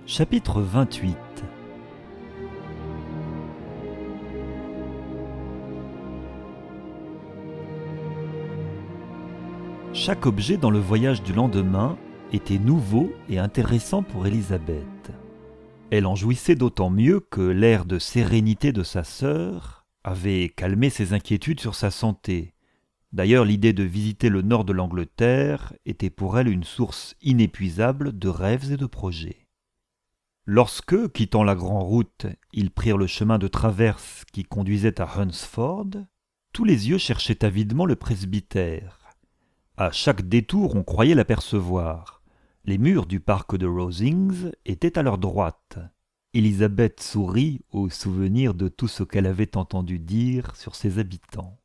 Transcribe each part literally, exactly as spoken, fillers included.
Chapitre vingt-huit. Chaque objet dans le voyage du lendemain était nouveau et intéressant pour Élisabeth. Elle en jouissait d'autant mieux que l'air de sérénité de sa sœur avait calmé ses inquiétudes sur sa santé. D'ailleurs, l'idée de visiter le nord de l'Angleterre était pour elle une source inépuisable de rêves et de projets. Lorsque, quittant la grande route, ils prirent le chemin de traverse qui conduisait à Hunsford, tous les yeux cherchaient avidement le presbytère. À chaque détour, on croyait l'apercevoir. Les murs du parc de Rosings étaient à leur droite. Élisabeth sourit au souvenir de tout ce qu'elle avait entendu dire sur ses habitants.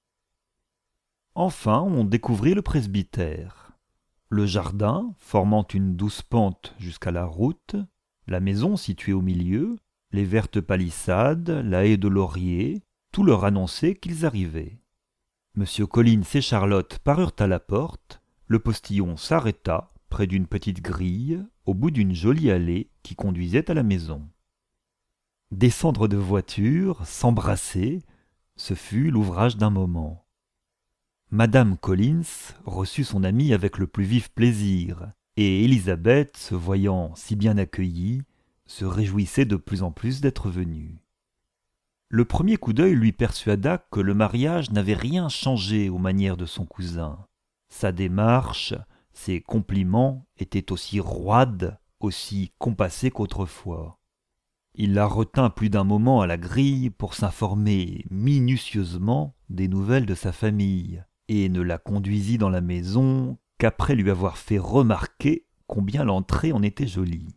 Enfin, on découvrit le presbytère. Le jardin, formant une douce pente jusqu'à la route, la maison située au milieu, les vertes palissades, la haie de lauriers, tout leur annonçait qu'ils arrivaient. Monsieur Collins et Charlotte parurent à la porte, le postillon s'arrêta près d'une petite grille, au bout d'une jolie allée qui conduisait à la maison. Descendre de voiture, s'embrasser, ce fut l'ouvrage d'un moment. Madame Collins reçut son amie avec le plus vif plaisir, et Élisabeth, se voyant si bien accueillie, se réjouissait de plus en plus d'être venue. Le premier coup d'œil lui persuada que le mariage n'avait rien changé aux manières de son cousin. Sa démarche, ses compliments étaient aussi roides, aussi compassés qu'autrefois. Il la retint plus d'un moment à la grille pour s'informer minutieusement des nouvelles de sa famille, et ne la conduisit dans la maison qu'après lui avoir fait remarquer combien l'entrée en était jolie.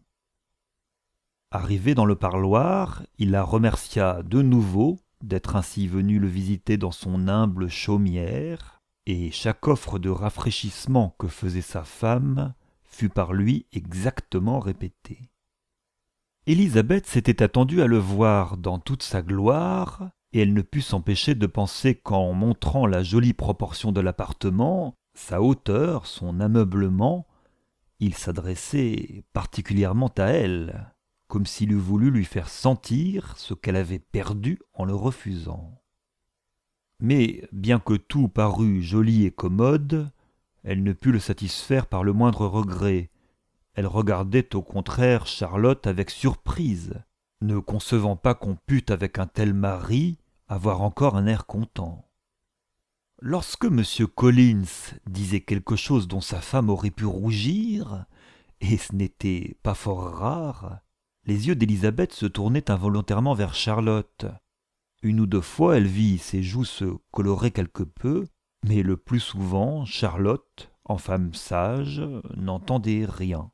Arrivé dans le parloir, il la remercia de nouveau d'être ainsi venu le visiter dans son humble chaumière, et chaque offre de rafraîchissement que faisait sa femme fut par lui exactement répétée. Élisabeth s'était attendue à le voir dans toute sa gloire, et elle ne put s'empêcher de penser qu'en montrant la jolie proportion de l'appartement, sa hauteur, son ameublement, il s'adressait particulièrement à elle, comme s'il eût voulu lui faire sentir ce qu'elle avait perdu en le refusant. Mais, bien que tout parût joli et commode, elle ne put le satisfaire par le moindre regret. Elle regardait au contraire Charlotte avec surprise, ne concevant pas qu'on pût, avec un tel mari, avoir encore un air content. Lorsque M. Collins disait quelque chose dont sa femme aurait pu rougir, et ce n'était pas fort rare, les yeux d'Élisabeth se tournaient involontairement vers Charlotte. Une ou deux fois, elle vit ses joues se colorer quelque peu, mais le plus souvent, Charlotte, en femme sage, n'entendait rien.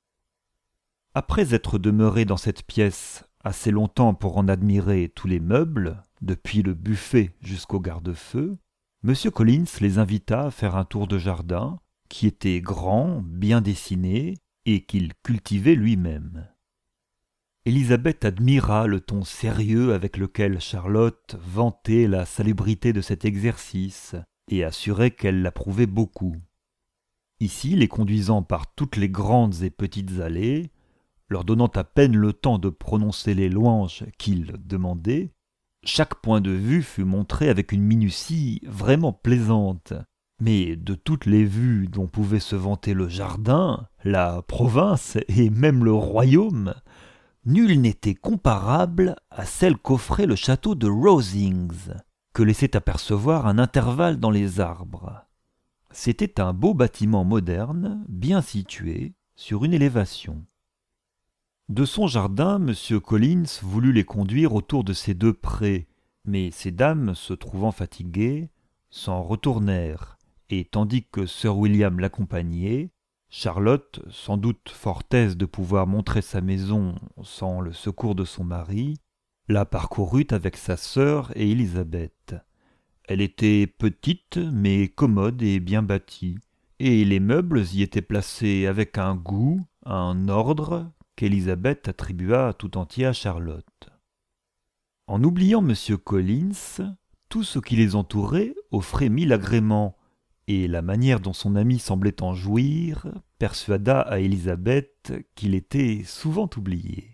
Après être demeurée dans cette pièce assez longtemps pour en admirer tous les meubles, depuis le buffet jusqu'au garde-feu, M. Collins les invita à faire un tour de jardin, qui était grand, bien dessiné, et qu'il cultivait lui-même. Élisabeth admira le ton sérieux avec lequel Charlotte vantait la salubrité de cet exercice, et assurait qu'elle l'approuvait beaucoup. Ici, les conduisant par toutes les grandes et petites allées, leur donnant à peine le temps de prononcer les louanges qu'ils demandaient, chaque point de vue fut montré avec une minutie vraiment plaisante. Mais de toutes les vues dont pouvait se vanter le jardin, la province et même le royaume, nulle n'était comparable à celle qu'offrait le château de Rosings, que laissait apercevoir un intervalle dans les arbres. C'était un beau bâtiment moderne, bien situé, sur une élévation. De son jardin, M. Collins voulut les conduire autour de ces deux prés, mais ces dames, se trouvant fatiguées, s'en retournèrent, et tandis que Sir William l'accompagnait, Charlotte, sans doute fort aise de pouvoir montrer sa maison sans le secours de son mari, la parcourut avec sa sœur et Élisabeth. Elle était petite, mais commode et bien bâtie, et les meubles y étaient placés avec un goût, un ordre, qu'Élisabeth attribua tout entier à Charlotte. En oubliant M. Collins, tout ce qui les entourait offrait mille agréments, et la manière dont son ami semblait en jouir persuada à Élisabeth qu'il était souvent oublié.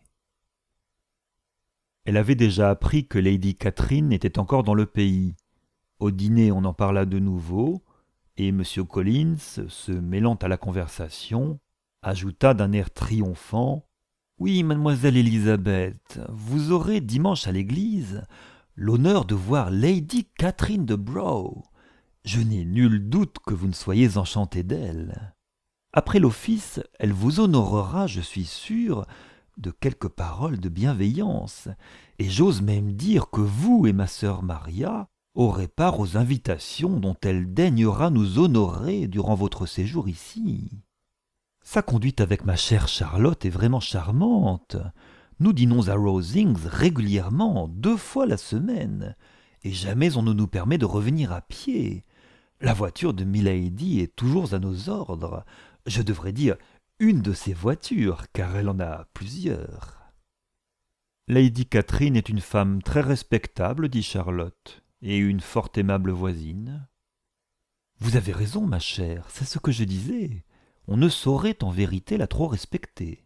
Elle avait déjà appris que Lady Catherine était encore dans le pays. Au dîner, on en parla de nouveau, et M. Collins, se mêlant à la conversation, ajouta d'un air triomphant « Oui, mademoiselle Élisabeth, vous aurez dimanche à l'église l'honneur de voir Lady Catherine de Brough. Je n'ai nul doute que vous ne soyez enchanté d'elle. Après l'office, elle vous honorera, je suis sûr, de quelques paroles de bienveillance, et j'ose même dire que vous et ma sœur Maria aurez part aux invitations dont elle daignera nous honorer durant votre séjour ici. Sa conduite avec ma chère Charlotte est vraiment charmante. Nous dînons à Rosings régulièrement, deux fois la semaine, et jamais on ne nous permet de revenir à pied. La voiture de Milady est toujours à nos ordres. Je devrais dire une de ses voitures, car elle en a plusieurs. Lady Catherine est une femme très respectable, dit Charlotte, et une fort aimable voisine. Vous avez raison, ma chère, c'est ce que je disais. On ne saurait en vérité la trop respecter.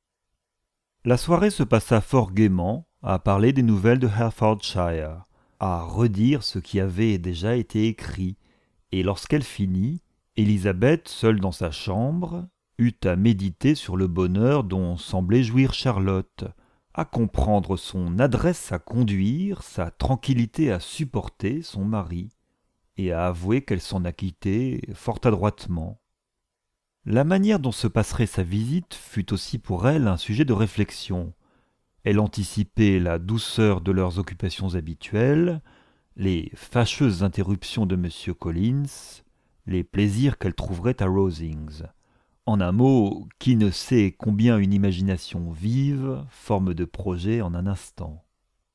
La soirée se passa fort gaiement à parler des nouvelles de Hertfordshire, à redire ce qui avait déjà été écrit, et lorsqu'elle finit, Élisabeth, seule dans sa chambre, eut à méditer sur le bonheur dont semblait jouir Charlotte, à comprendre son adresse à conduire, sa tranquillité à supporter son mari, et à avouer qu'elle s'en acquittait fort adroitement. La manière dont se passerait sa visite fut aussi pour elle un sujet de réflexion. Elle anticipait la douceur de leurs occupations habituelles, les fâcheuses interruptions de M. Collins, les plaisirs qu'elle trouverait à Rosings. En un mot, qui ne sait combien une imagination vive forme de projets en un instant.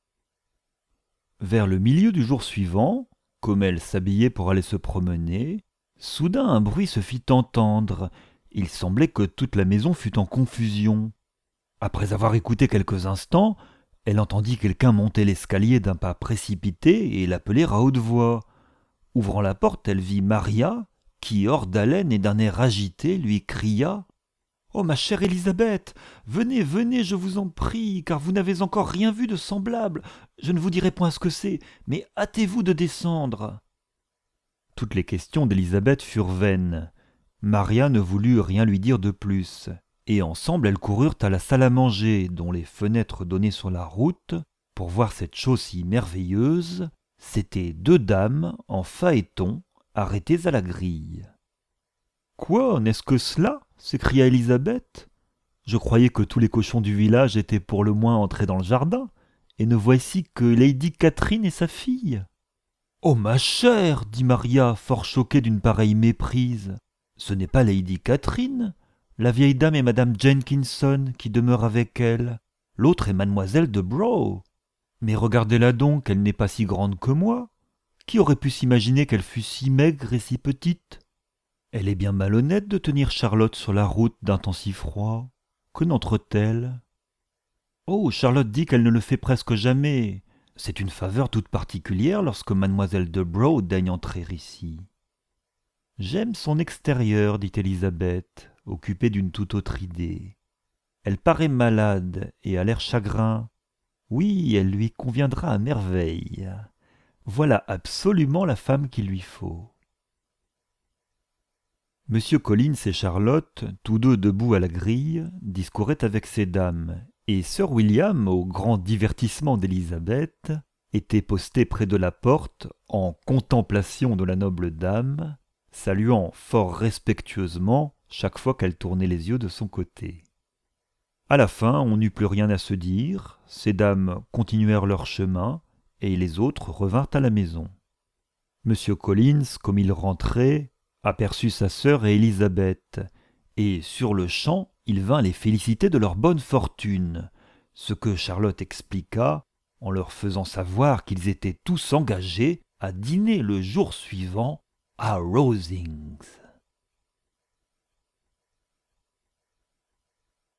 Vers le milieu du jour suivant, comme elle s'habillait pour aller se promener, soudain un bruit se fit entendre. Il semblait que toute la maison fût en confusion. Après avoir écouté quelques instants, elle entendit quelqu'un monter l'escalier d'un pas précipité et l'appeler à haute voix. Ouvrant la porte, elle vit Maria, qui, hors d'haleine et d'un air agité, lui cria « Oh, ma chère Élisabeth, venez, venez, je vous en prie, car vous n'avez encore rien vu de semblable. Je ne vous dirai point ce que c'est, mais hâtez-vous de descendre. » Toutes les questions d'Élisabeth furent vaines. Maria ne voulut rien lui dire de plus, et ensemble elles coururent à la salle à manger, dont les fenêtres donnaient sur la route, pour voir cette chose si merveilleuse. C'étaient deux dames en phaéton, arrêtées à la grille. « Quoi, n'est-ce que cela ?» s'écria Élisabeth. « Je croyais que tous les cochons du village étaient pour le moins entrés dans le jardin, et ne voici que Lady Catherine et sa fille. »« Oh, ma chère !» dit Maria, fort choquée d'une pareille méprise. « Ce n'est pas Lady Catherine. La vieille dame est madame Jenkinson, qui demeure avec elle. L'autre est mademoiselle de Brough. Mais regardez-la donc, elle n'est pas si grande que moi. Qui aurait pu s'imaginer qu'elle fût si maigre et si petite ? Elle est bien malhonnête de tenir Charlotte sur la route d'un temps si froid. Que n'entre-t-elle ? Oh, Charlotte dit qu'elle ne le fait presque jamais. C'est une faveur toute particulière lorsque mademoiselle de Brough daigne entrer ici. » « J'aime son extérieur, dit Élisabeth, occupée d'une toute autre idée. Elle paraît malade et a l'air chagrin. Oui, elle lui conviendra à merveille. Voilà absolument la femme qu'il lui faut. » Monsieur Collins et Charlotte, tous deux debout à la grille, discouraient avec ces dames, et Sir William, au grand divertissement d'Élisabeth, était posté près de la porte, en contemplation de la noble dame, saluant fort respectueusement chaque fois qu'elle tournait les yeux de son côté. À la fin, on n'eut plus rien à se dire, ces dames continuèrent leur chemin, et les autres revinrent à la maison. Monsieur Collins, comme il rentrait, aperçut sa sœur et Élisabeth, et sur-le-champ, il vint les féliciter de leur bonne fortune, ce que Charlotte expliqua en leur faisant savoir qu'ils étaient tous engagés à dîner le jour suivant à Rosings.